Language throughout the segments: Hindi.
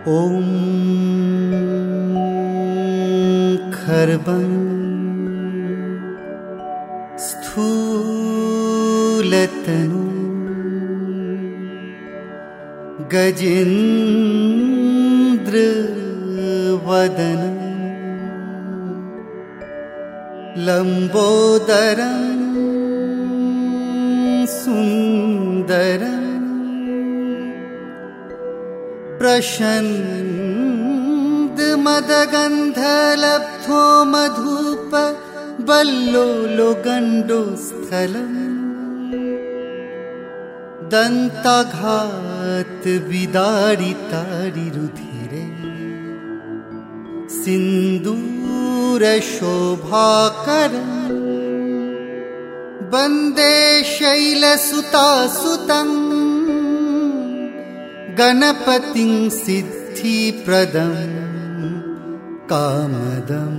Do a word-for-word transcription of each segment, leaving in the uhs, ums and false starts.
ॐ खर्बं स्थूलतनु गजेन्द्रवदन लंबोदरं सुंदरं प्रशन्दमदगन्धलब्धो मधुप बल्लोलो गण्डोस्थलम् दन्ताघात विदारितारि रुधिरे सिन्दूर शोभाकरम् वन्दे शैलसुतासुतं गणपतिं सिद्धिप्रदं कामदम्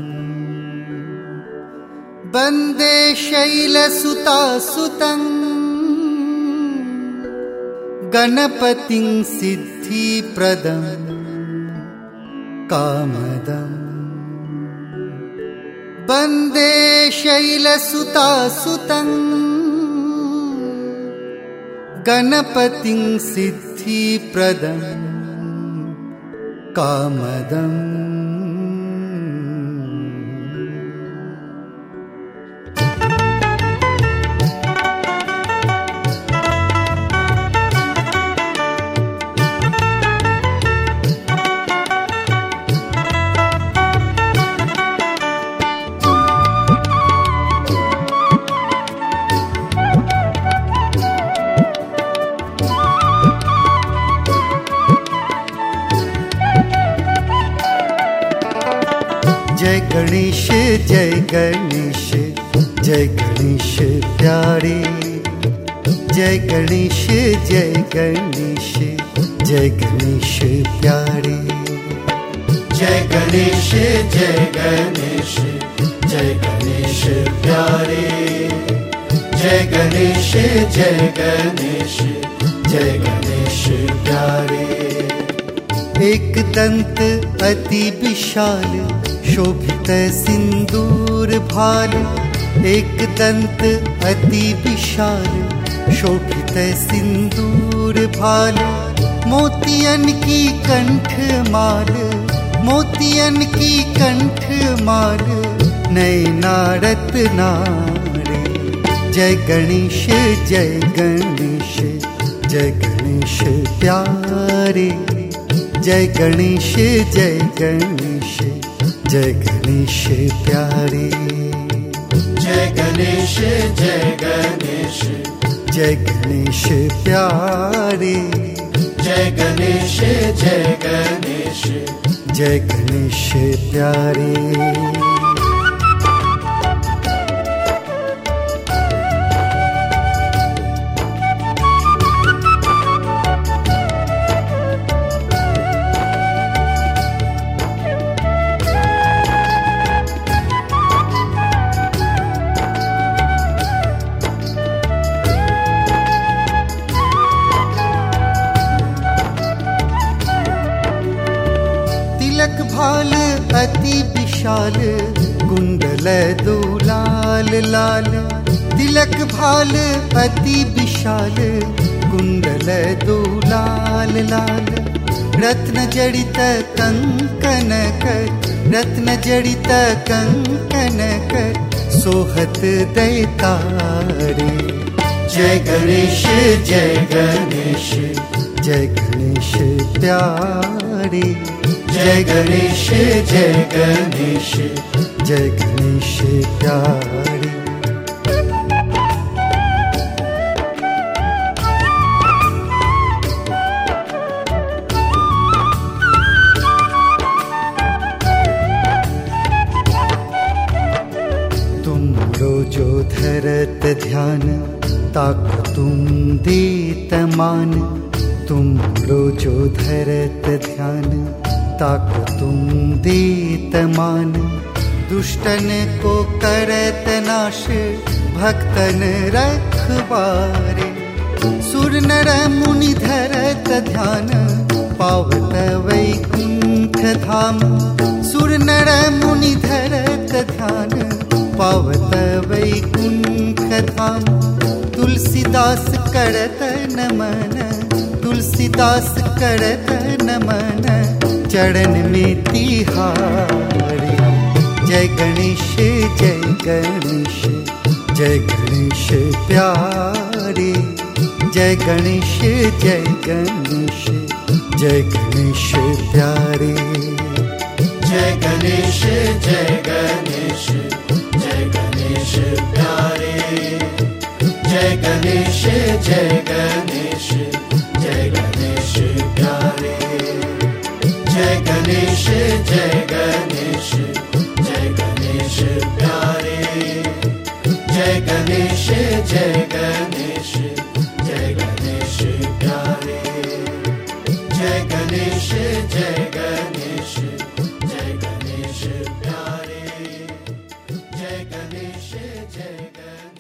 वन्दे शैलसुतासुतं गणपतिं सिद्धिप्रदं कामदम् वन्दे शैलसुतासुतं गणपतिं सिद्धिप्रदं कामदम्। जय गणेश जय गणेश जय गणेश प्यारे जय गणेश जय गणेश जय गणेश प्यारे जय गणेश जय गणेश जय गणेश प्यारे जय गणेश जय गणेश जय गणेश प्यारे। एक दंत अति विशाल शोभित सिंदूर भाल एक दंत अति विशाल शोभित सिंदूर भाल मोतियन की कंठ माल मोतियन की कंठ माल नैना रत्नारे जय गणेश जय गणेश जय गणेश प्यारे जय गणेश जय गणेश जय गणेश प्यारे जय गणेश जय गणेश जय गणेश प्यारे जय गणेश जय गणेश जय गणेश प्यारे। तिलक भाल अति विशाल कुंडल दो लाल लाल तिलक भाल अति विशाल कुंडल दो लाल लाल रत्न जड़ित कंकन कर रत्न जड़ित कंकन कर सोहत दैतारे जय गणेश जय गणेश जय गणेश प्यारे जय गणेश जय गणेश जय गणेश प्यारे। तुम रोजो धरत ध्यान ताको तुम देत मान तुम रोजो धरत ध्यान ताको तुम देत मान दुष्टन को करत नाश भक्तन रखवारे सुर नर मुनि धरत ध्यान पावत वैकुंठ करत नमन, तुलसीदास करत नमन, चरण में तिहारी। जय गणेश जय गणेश, जय गणेश प्यारे। जय गणेश जय गणेश, जय गणेश प्यारे। जय गणेश जय गणेश, जय गणेश प्यारे। जय गणेश जय गणेश, जय गणेश प्यारे। जय गणेश जय गणेश, जय गणेश प्यारे। जय गणेश जय गणेश, जय गणेश प्यारे। जय गणेश जय गणेश, जय गणेश प्यारे। जय गणेश जय गणेश।